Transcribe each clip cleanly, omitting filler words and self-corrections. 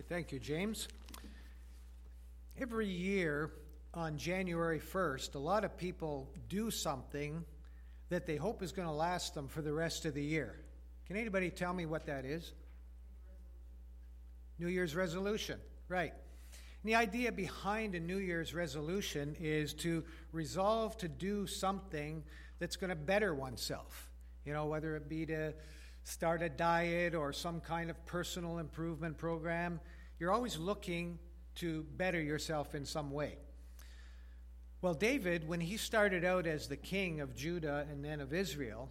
Thank you, James. Every year on January 1st, a lot of people do something that they hope is going to last them for the rest of the year. Can anybody tell me what that is? New Year's resolution, right. And the idea behind a New Year's resolution is to resolve to do something that's going to better oneself. You know, whether it be to start a diet or some kind of personal improvement program, you're always looking to better yourself in some way. Well, David, when he started out as the king of Judah and then of Israel,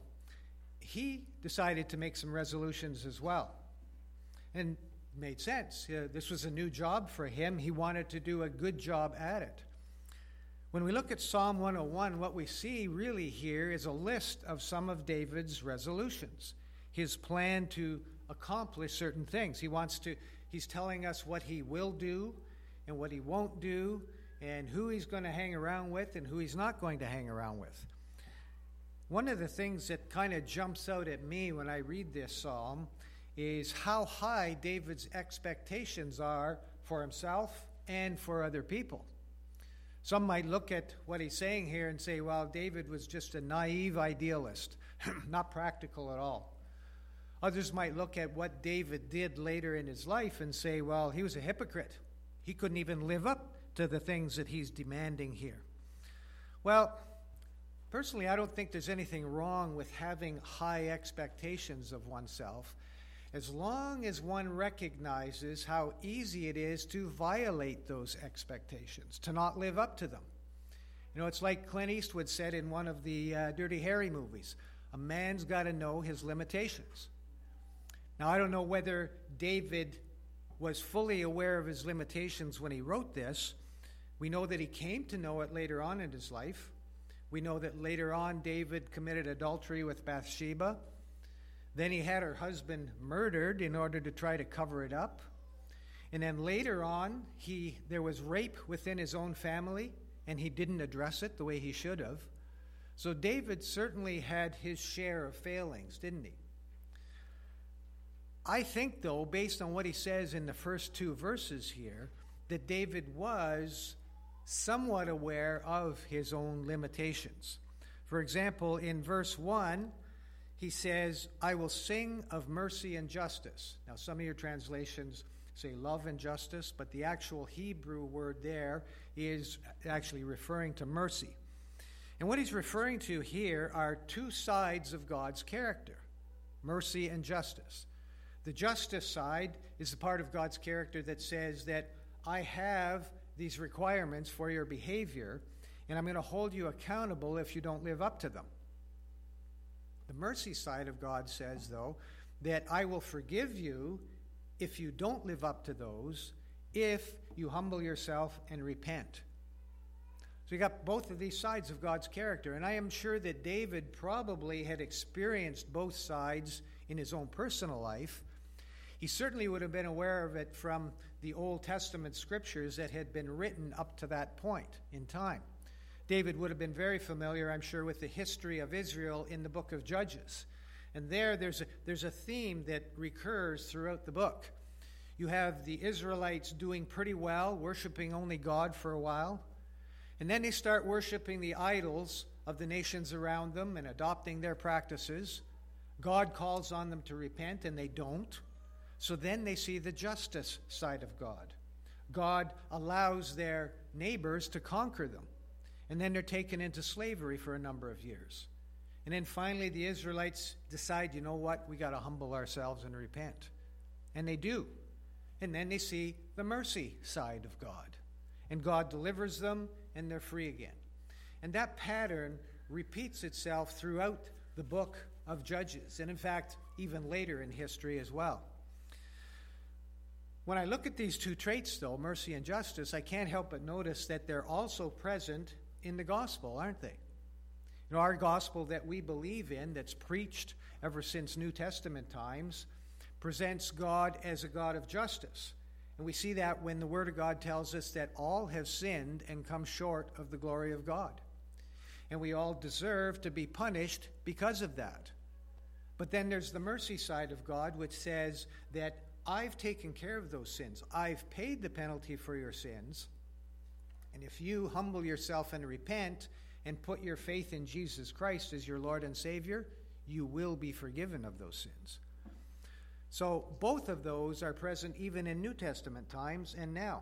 he decided to make some resolutions as well. And it made sense. This was a new job for him. He wanted to do a good job at it. When we look at Psalm 101, what we see really here is a list of some of David's resolutions, his plan to accomplish certain things. He's telling us what he will do and what he won't do, and who he's going to hang around with and who he's not going to hang around with. One of the things that kind of jumps out at me when I read this psalm is how high David's expectations are for himself and for other people. Some might look at what he's saying here and say, well, David was just a naive idealist, not practical at all. Others might look at what David did later in his life and say, well, he was a hypocrite. He couldn't even live up to the things that he's demanding here. Well, personally, I don't think there's anything wrong with having high expectations of oneself, as long as one recognizes how easy it is to violate those expectations, to not live up to them. You know, it's like Clint Eastwood said in one of the Dirty Harry movies, a man's got to know his limitations. Now, I don't know whether David was fully aware of his limitations when he wrote this. We know that he came to know it later on in his life. We know that later on David committed adultery with Bathsheba. Then he had her husband murdered in order to try to cover it up. And then later on, there was rape within his own family, and he didn't address it the way he should have. So David certainly had his share of failings, didn't he? I think, though, based on what he says in the first two verses here, that David was somewhat aware of his own limitations. For example, in verse 1, he says, I will sing of mercy and justice. Now, some of your translations say love and justice, but the actual Hebrew word there is actually referring to mercy. And what he's referring to here are two sides of God's character, mercy and justice. The justice side is the part of God's character that says that I have these requirements for your behavior, and I'm going to hold you accountable if you don't live up to them. The mercy side of God says, though, that I will forgive you if you don't live up to those, if you humble yourself and repent. So you got both of these sides of God's character, and I am sure that David probably had experienced both sides in his own personal life. He certainly would have been aware of it from the Old Testament scriptures that had been written up to that point in time. David would have been very familiar, I'm sure, with the history of Israel in the book of Judges. And there's a theme that recurs throughout the book. You have the Israelites doing pretty well, worshiping only God for a while. And then they start worshiping the idols of the nations around them and adopting their practices. God calls on them to repent, and they don't. So then they see the justice side of God. God allows their neighbors to conquer them. And then they're taken into slavery for a number of years. And then finally the Israelites decide, you know what, we got to humble ourselves and repent. And they do. And then they see the mercy side of God. And God delivers them, and they're free again. And that pattern repeats itself throughout the book of Judges. And in fact, even later in history as well. When I look at these two traits, though, mercy and justice, I can't help but notice that they're also present in the gospel, aren't they? You know, our gospel that we believe in, that's preached ever since New Testament times, presents God as a God of justice. And we see that when the Word of God tells us that all have sinned and come short of the glory of God. And we all deserve to be punished because of that. But then there's the mercy side of God, which says that I've taken care of those sins. I've paid the penalty for your sins. And if you humble yourself and repent and put your faith in Jesus Christ as your Lord and Savior, you will be forgiven of those sins. So both of those are present even in New Testament times and now.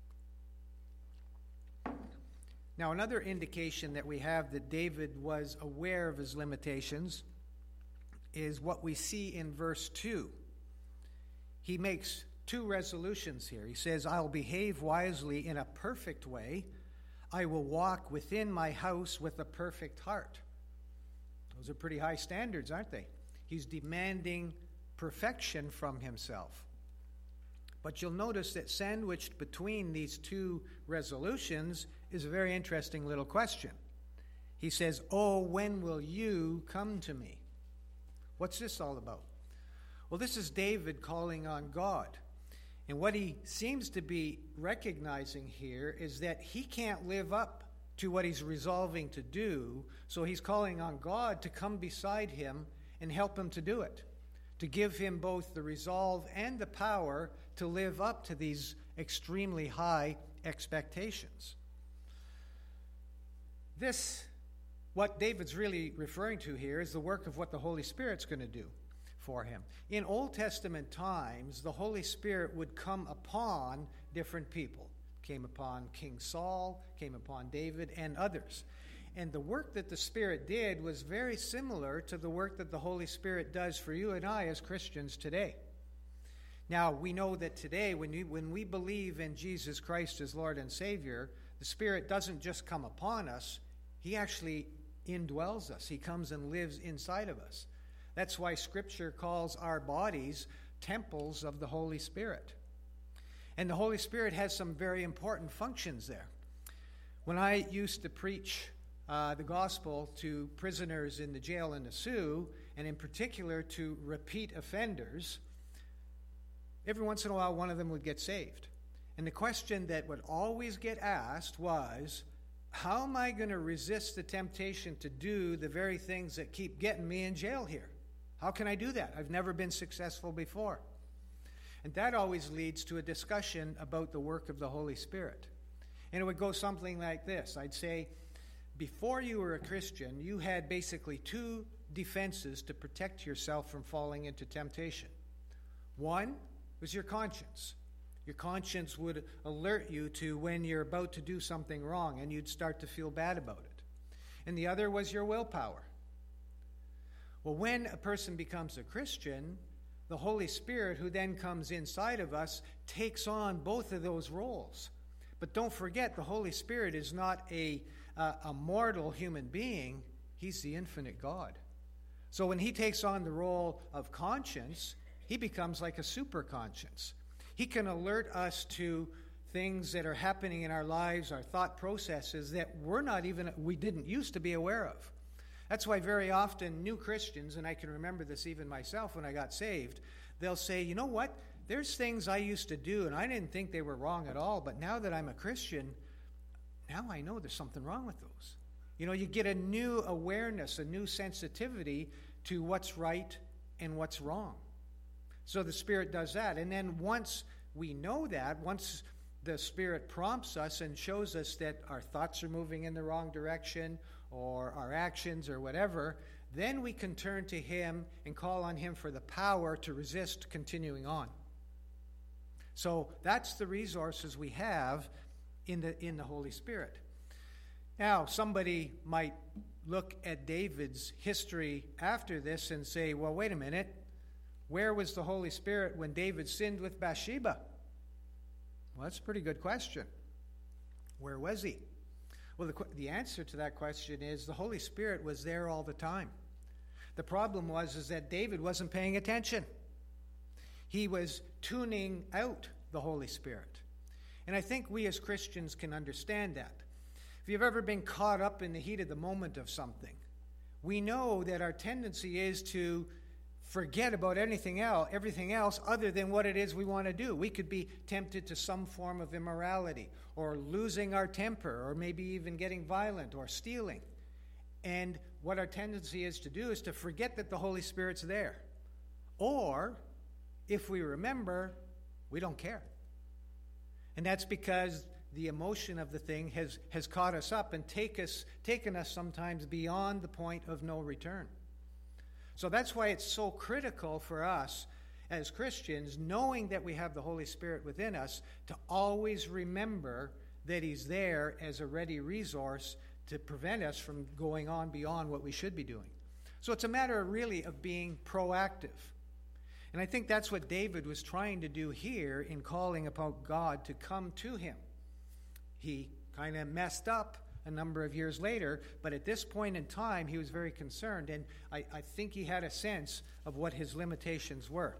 Now, another indication that we have that David was aware of his limitations is what we see in verse 2. He makes two resolutions here. He says, I'll behave wisely in a perfect way. I will walk within my house with a perfect heart. Those are pretty high standards, aren't they? He's demanding perfection from himself. But you'll notice that sandwiched between these two resolutions is a very interesting little question. He says, oh, when will you come to me? What's this all about? Well, this is David calling on God. And what he seems to be recognizing here is that he can't live up to what he's resolving to do, so he's calling on God to come beside him and help him to do it, to give him both the resolve and the power to live up to these extremely high expectations. What David's really referring to here is the work of what the Holy Spirit's going to do for him. In Old Testament times, the Holy Spirit would come upon different people. Came upon King Saul, came upon David, and others. And the work that the Spirit did was very similar to the work that the Holy Spirit does for you and I as Christians today. Now, we know that today, when we believe in Jesus Christ as Lord and Savior, the Spirit doesn't just come upon us, He actually indwells us. He comes and lives inside of us. That's why Scripture calls our bodies temples of the Holy Spirit. And the Holy Spirit has some very important functions there. When I used to preach the gospel to prisoners in the jail in the Sioux, and in particular to repeat offenders, every once in a while one of them would get saved. And the question that would always get asked was, how am I going to resist the temptation to do the very things that keep getting me in jail here? How can I do that? I've never been successful before. And that always leads to a discussion about the work of the Holy Spirit. And it would go something like this. I'd say, before you were a Christian, you had basically two defenses to protect yourself from falling into temptation. One was your conscience. Your conscience would alert you to when you're about to do something wrong, and you'd start to feel bad about it. And the other was your willpower. Well, when a person becomes a Christian, the Holy Spirit, who then comes inside of us, takes on both of those roles. But don't forget, the Holy Spirit is not a mortal human being. He's the infinite God. So when he takes on the role of conscience, he becomes like a super conscience. He can alert us to things that are happening in our lives, our thought processes that we didn't used to be aware of. That's why very often new Christians, and I can remember this even myself when I got saved, they'll say, you know what, there's things I used to do and I didn't think they were wrong at all, but now that I'm a Christian, now I know there's something wrong with those. You know, you get a new awareness, a new sensitivity to what's right and what's wrong. So the Spirit does that. And then once we know that, once the Spirit prompts us and shows us that our thoughts are moving in the wrong direction or our actions or whatever, then we can turn to Him and call on Him for the power to resist continuing on. So that's the resources we have in the Holy Spirit. Now, somebody might look at David's history after this and say, well, wait a minute. Where was the Holy Spirit when David sinned with Bathsheba? Well, that's a pretty good question. Where was he? Well, the answer to that question is the Holy Spirit was there all the time. The problem was that David wasn't paying attention. He was tuning out the Holy Spirit. And I think we as Christians can understand that. If you've ever been caught up in the heat of the moment of something, we know that our tendency is to forget about everything else other than what it is we want to do. We could be tempted to some form of immorality or losing our temper or maybe even getting violent or stealing. And what our tendency is to do is to forget that the Holy Spirit's there. Or, if we remember, we don't care. And that's because the emotion of the thing has caught us up and taken us sometimes beyond the point of no return. So that's why it's so critical for us as Christians, knowing that we have the Holy Spirit within us, to always remember that He's there as a ready resource to prevent us from going on beyond what we should be doing. So it's a matter really of being proactive. And I think that's what David was trying to do here in calling upon God to come to him. He kind of messed up a number of years later, but at this point in time, he was very concerned, and I think he had a sense of what his limitations were.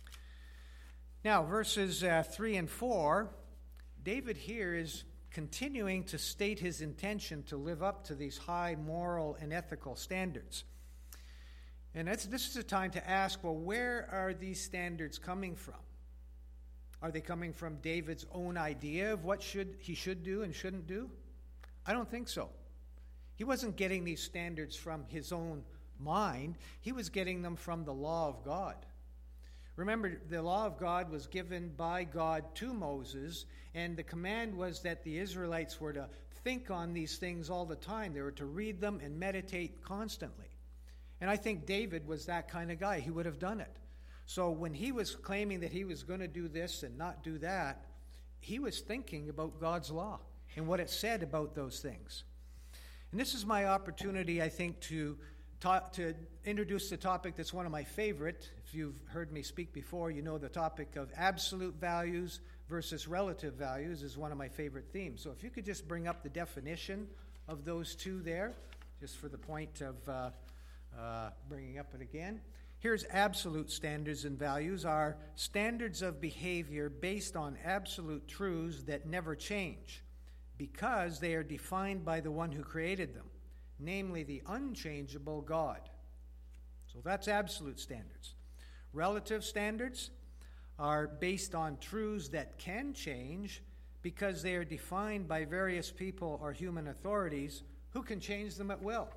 Now, verses 3 and 4, David here is continuing to state his intention to live up to these high moral and ethical standards. And this is a time to ask, well, where are these standards coming from? Are they coming from David's own idea of what he should do and shouldn't do? I don't think so. He wasn't getting these standards from his own mind. He was getting them from the law of God. Remember, the law of God was given by God to Moses, and the command was that the Israelites were to think on these things all the time. They were to read them and meditate constantly. And I think David was that kind of guy. He would have done it. So when he was claiming that he was going to do this and not do that, he was thinking about God's law and what it said about those things. And this is my opportunity, I think, to introduce the topic that's one of my favorite. If you've heard me speak before, you know the topic of absolute values versus relative values is one of my favorite themes. So if you could just bring up the definition of those two there, just for the point of bringing up it again. Here's absolute standards and values are standards of behavior based on absolute truths that never change because they are defined by the one who created them, namely the unchangeable God. So that's absolute standards. Relative standards are based on truths that can change because they are defined by various people or human authorities who can change them at will.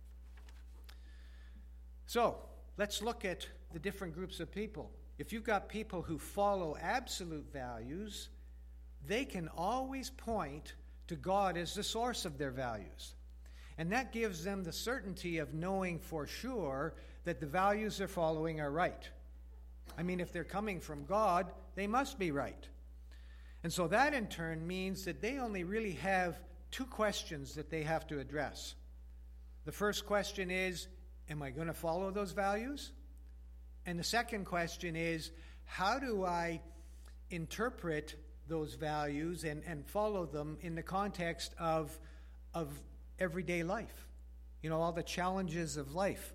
So, let's look at the different groups of people. If you've got people who follow absolute values, they can always point to God as the source of their values. And that gives them the certainty of knowing for sure that the values they're following are right. I mean, if they're coming from God, they must be right. And so that in turn means that they only really have two questions that they have to address. The first question is, am I going to follow those values? And the second question is, how do I interpret those values and follow them in the context of everyday life? You know, all the challenges of life,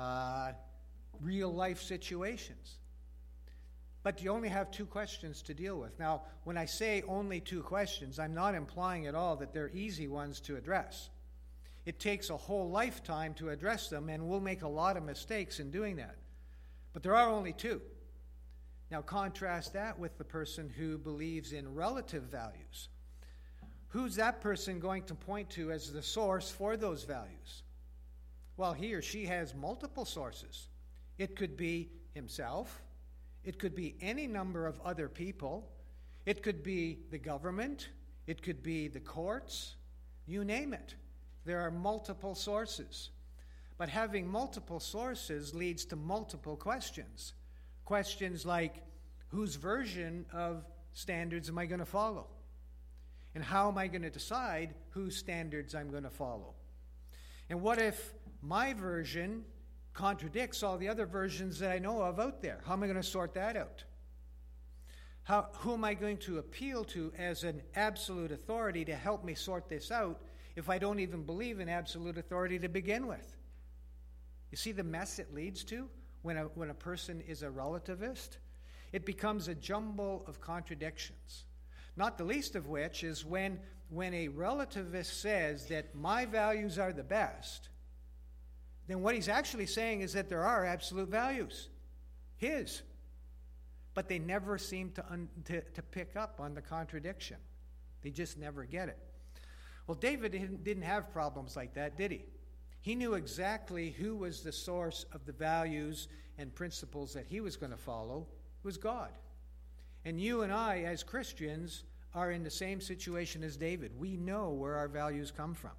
real life situations. But you only have two questions to deal with. Now, when I say only two questions, I'm not implying at all that they're easy ones to address. It takes a whole lifetime to address them, and we'll make a lot of mistakes in doing that. But there are only two. Now contrast that with the person who believes in relative values. Who's that person going to point to as the source for those values? Well, he or she has multiple sources. It could be himself. It could be any number of other people. It could be the government. It could be the courts. You name it. There are multiple sources. But having multiple sources leads to multiple questions. Questions like, whose version of standards am I going to follow? And how am I going to decide whose standards I'm going to follow? And what if my version contradicts all the other versions that I know of out there? How am I going to sort that out? Who am I going to appeal to as an absolute authority to help me sort this out if I don't even believe in absolute authority to begin with? You see the mess it leads to when a person is a relativist? It becomes a jumble of contradictions. Not the least of which is when a relativist says that my values are the best, then what he's actually saying is that there are absolute values, his. But they never seem to pick up on the contradiction. They just never get it. Well, David didn't have problems like that, did he? He knew exactly who was the source of the values and principles that he was going to follow, was God. And you and I, as Christians, are in the same situation as David. We know where our values come from.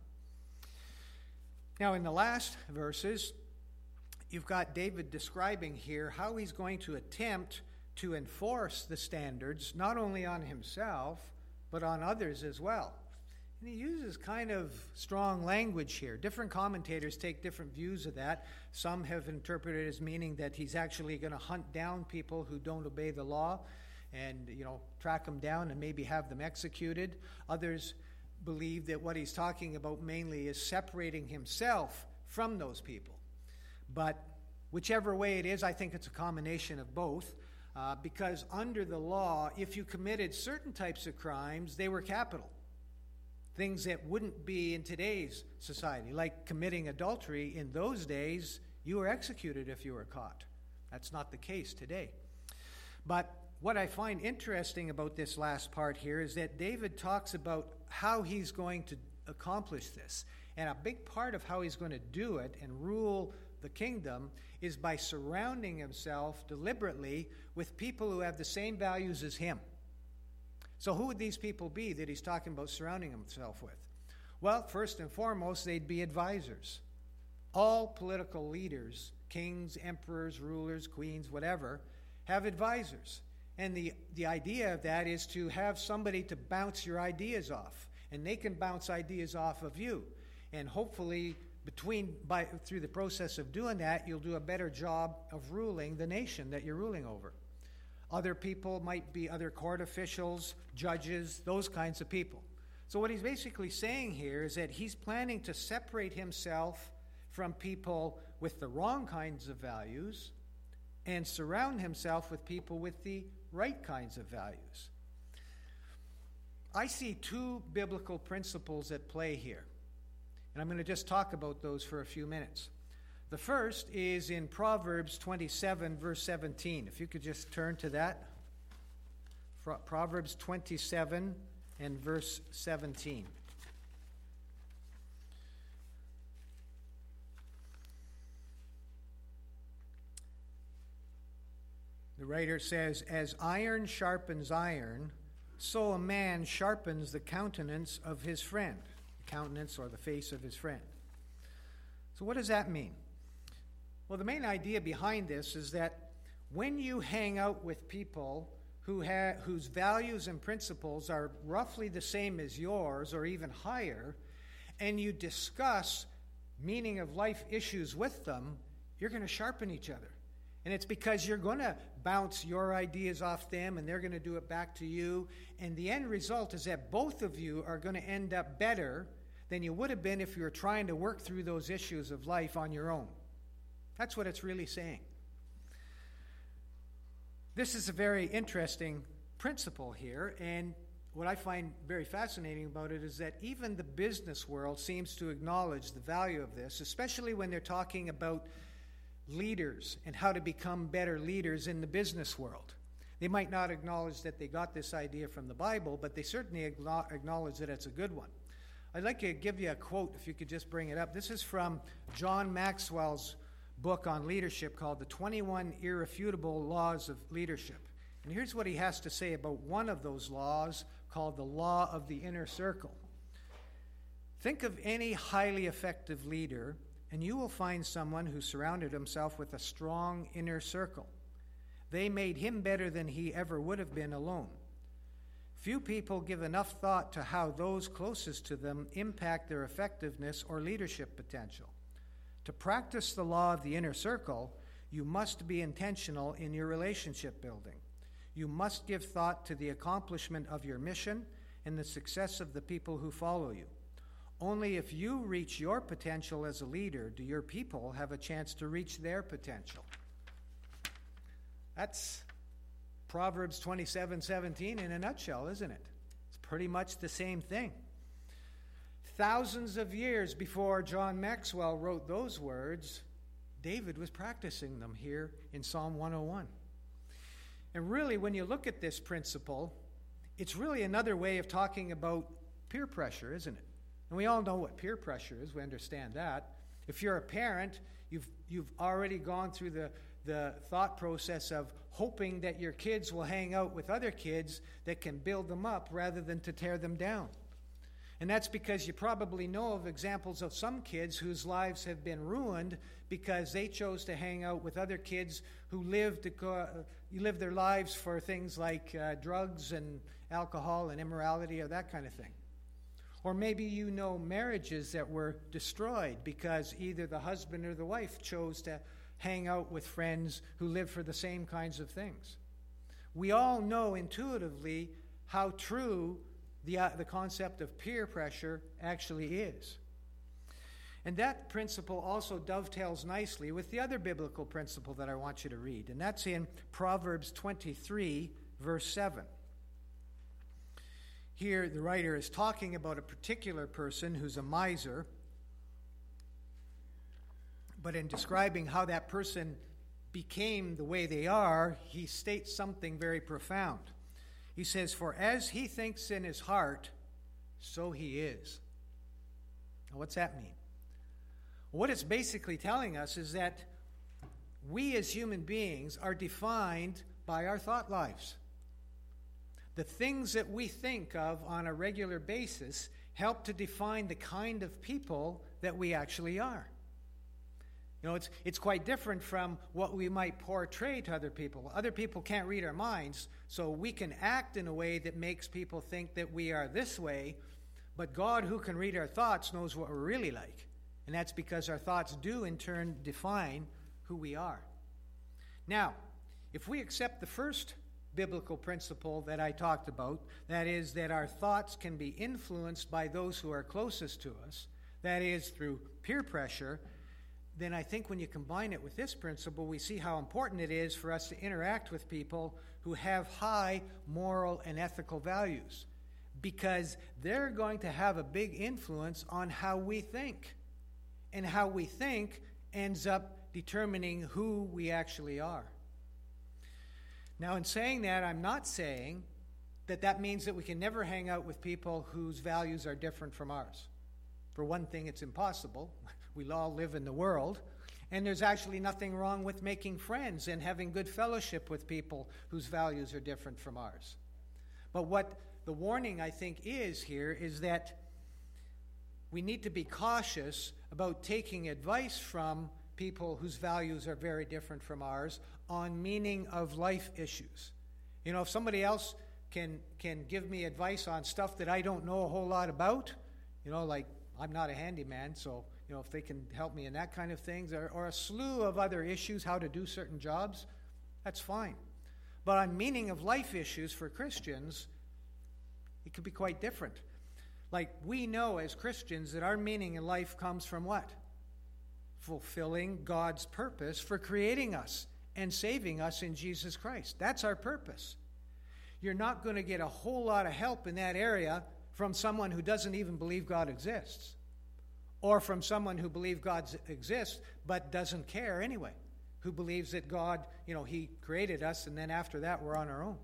Now, in the last verses, you've got David describing here how he's going to attempt to enforce the standards, not only on himself, but on others as well. And he uses kind of strong language here. Different commentators take different views of that. Some have interpreted it as meaning that he's actually going to hunt down people who don't obey the law and, track them down and maybe have them executed. Others believe that what he's talking about mainly is separating himself from those people. But whichever way it is, I think it's a combination of both. Because under the law, if you committed certain types of crimes, they were capital. Things that wouldn't be in today's society, like committing adultery. In those days, you were executed if you were caught. That's not the case today. But what I find interesting about this last part here is that David talks about how he's going to accomplish this. And a big part of how he's going to do it and rule the kingdom is by surrounding himself deliberately with people who have the same values as him. So who would these people be that he's talking about surrounding himself with? Well, first and foremost, they'd be advisors. All political leaders, kings, emperors, rulers, queens, whatever, have advisors. And the idea of that is to have somebody to bounce your ideas off. And they can bounce ideas off of you. And hopefully, through the process of doing that, you'll do a better job of ruling the nation that you're ruling over. Other people might be other court officials, judges, those kinds of people. So what he's basically saying here is that he's planning to separate himself from people with the wrong kinds of values and surround himself with people with the right kinds of values. I see two biblical principles at play here, and I'm going to just talk about those for a few minutes. The first is in Proverbs 27, verse 17. If you could just turn to that. Proverbs 27 and verse 17. The writer says, "As iron sharpens iron, so a man sharpens the countenance of his friend." The countenance or the face of his friend. So what does that mean? Well, the main idea behind this is that when you hang out with people whose values and principles are roughly the same as yours or even higher, and you discuss meaning of life issues with them, you're going to sharpen each other. And it's because you're going to bounce your ideas off them and they're going to do it back to you. And the end result is that both of you are going to end up better than you would have been if you were trying to work through those issues of life on your own. That's what it's really saying. This is a very interesting principle here, and what I find very fascinating about it is that even the business world seems to acknowledge the value of this, especially when they're talking about leaders and how to become better leaders in the business world. They might not acknowledge that they got this idea from the Bible, but they certainly acknowledge that it's a good one. I'd like to give you a quote, if you could just bring it up. This is from John Maxwell's book on leadership called The 21 Irrefutable Laws of Leadership. And here's what he has to say about one of those laws called the law of the inner circle. Think of any highly effective leader, and you will find someone who surrounded himself with a strong inner circle. They made him better than he ever would have been alone. Few people give enough thought to how those closest to them impact their effectiveness or leadership potential. To practice the law of the inner circle, you must be intentional in your relationship building. You must give thought to the accomplishment of your mission and the success of the people who follow you. Only if you reach your potential as a leader do your people have a chance to reach their potential. That's Proverbs 27:17 in a nutshell, isn't it? It's pretty much the same thing. Thousands of years before John Maxwell wrote those words, David was practicing them here in Psalm 101. And really, when you look at this principle, it's really another way of talking about peer pressure, isn't it? And we all know what peer pressure is. We understand that. If you're a parent, you've already gone through the thought process of hoping that your kids will hang out with other kids that can build them up rather than to tear them down. And that's because you probably know of examples of some kids whose lives have been ruined because they chose to hang out with other kids who lived their lives for things like drugs and alcohol and immorality or that kind of thing. Or maybe you know marriages that were destroyed because either the husband or the wife chose to hang out with friends who live for the same kinds of things. We all know intuitively how true the concept of peer pressure actually is. And that principle also dovetails nicely with the other biblical principle that I want you to read, and that's in Proverbs 23, verse 7. Here, the writer is talking about a particular person who's a miser, but in describing how that person became the way they are, he states something very profound. He says, "For as he thinks in his heart, so he is." Now, what's that mean? What it's basically telling us is that we as human beings are defined by our thought lives. The things that we think of on a regular basis help to define the kind of people that we actually are. You know, it's quite different from what we might portray to other people. Other people can't read our minds, so we can act in a way that makes people think that we are this way, but God, who can read our thoughts, knows what we're really like. And that's because our thoughts do, in turn, define who we are. Now, if we accept the first biblical principle that I talked about, that is that our thoughts can be influenced by those who are closest to us, that is through peer pressure, then I think when you combine it with this principle, we see how important it is for us to interact with people who have high moral and ethical values, because they're going to have a big influence on how we think. And how we think ends up determining who we actually are. Now, in saying that, I'm not saying that means that we can never hang out with people whose values are different from ours. For one thing, it's impossible. We all live in the world. And there's actually nothing wrong with making friends and having good fellowship with people whose values are different from ours. But what the warning, I think, is here is that we need to be cautious about taking advice from people whose values are very different from ours on meaning of life issues. You know, if somebody else can give me advice on stuff that I don't know a whole lot about, you know, like I'm not a handyman, so, you know, if they can help me in that kind of things, or a slew of other issues, how to do certain jobs, that's fine. But on meaning of life issues for Christians, it could be quite different. Like, we know as Christians that our meaning in life comes from what? Fulfilling God's purpose for creating us and saving us in Jesus Christ. That's our purpose. You're not going to get a whole lot of help in that area from someone who doesn't even believe God exists, or from someone who believes God exists but doesn't care anyway, who believes that God, you know, He created us, and then after that we're on our own.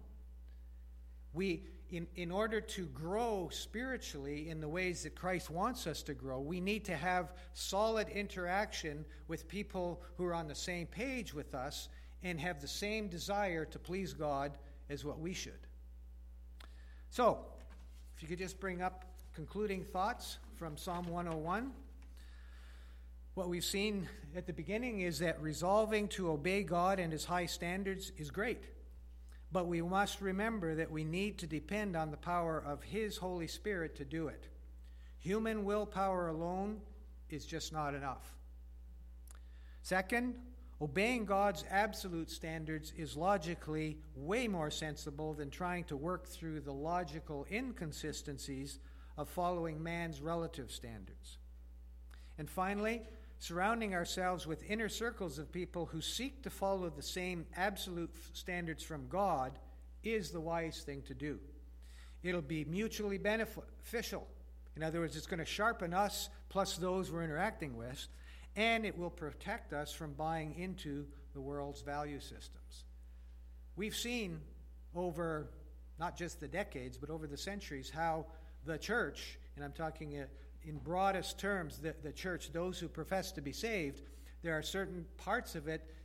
In order to grow spiritually in the ways that Christ wants us to grow, we need to have solid interaction with people who are on the same page with us and have the same desire to please God as what we should. So, if you could just bring up concluding thoughts from Psalm 101. What we've seen at the beginning is that resolving to obey God and His high standards is great. But we must remember that we need to depend on the power of His Holy Spirit to do it. Human willpower alone is just not enough. Second, obeying God's absolute standards is logically way more sensible than trying to work through the logical inconsistencies of following man's relative standards. And finally, surrounding ourselves with inner circles of people who seek to follow the same absolute standards from God is the wise thing to do. It'll be mutually beneficial. In other words, it's going to sharpen us plus those we're interacting with, and it will protect us from buying into the world's value systems. We've seen over not just the decades, but over the centuries, how the church, and I'm talking in broadest terms, the church, those who profess to be saved, there are certain parts of it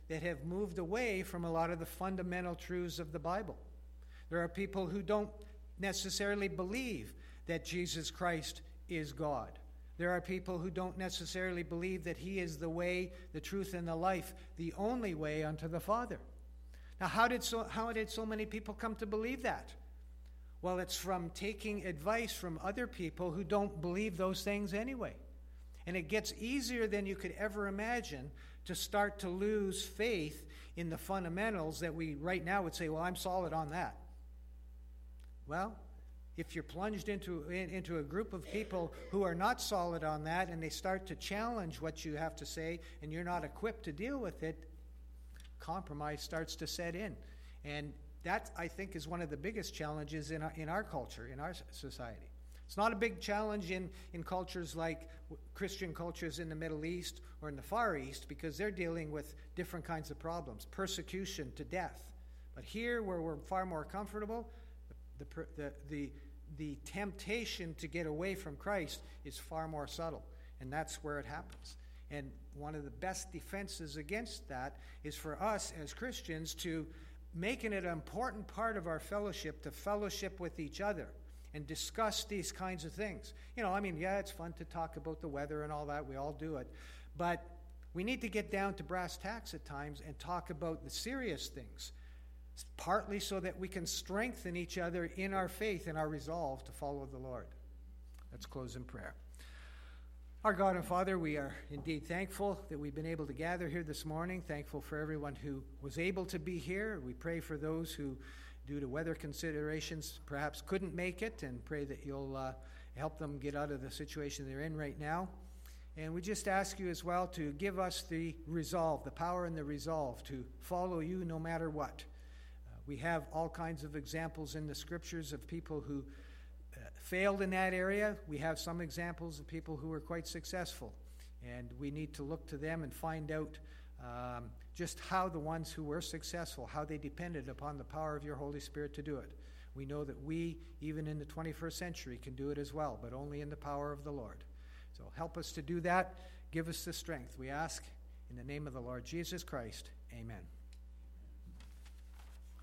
that have moved away from a lot of the fundamental truths of the Bible. There are people who don't necessarily believe that Jesus Christ is God. There are people who don't necessarily believe that he is the way, the truth, and the life, the only way unto the Father. Now, how did so many people come to believe that? Well, it's from taking advice from other people who don't believe those things anyway. And it gets easier than you could ever imagine to start to lose faith in the fundamentals that we right now would say, well, I'm solid on that. Well, if you're plunged into a group of people who are not solid on that, and they start to challenge what you have to say, and you're not equipped to deal with it, compromise starts to set in. And that, I think, is one of the biggest challenges in our culture, in our society. It's not a big challenge in cultures like Christian cultures in the Middle East or in the Far East, because they're dealing with different kinds of problems, persecution to death. But here, where we're far more comfortable, the temptation to get away from Christ is far more subtle, and that's where it happens. And one of the best defenses against that is for us as Christians to make it an important part of our fellowship to fellowship with each other and discuss these kinds of things. It's fun to talk about the weather and all that. We all do it. But we need to get down to brass tacks at times and talk about the serious things, partly so that we can strengthen each other in our faith and our resolve to follow the Lord. Let's close in prayer. Our God and Father, we are indeed thankful that we've been able to gather here this morning, thankful for everyone who was able to be here. We pray for those who, due to weather considerations, perhaps couldn't make it, and pray that you'll help them get out of the situation they're in right now. And we just ask you as well to give us the resolve, the power and the resolve to follow you no matter what. We have all kinds of examples in the scriptures of people who failed in that area. We have some examples of people who were quite successful. And we need to look to them and find out just how the ones who were successful, how they depended upon the power of your Holy Spirit to do it. We know that we, even in the 21st century, can do it as well, but only in the power of the Lord. So help us to do that. Give us the strength, we ask, in the name of the Lord Jesus Christ. Amen.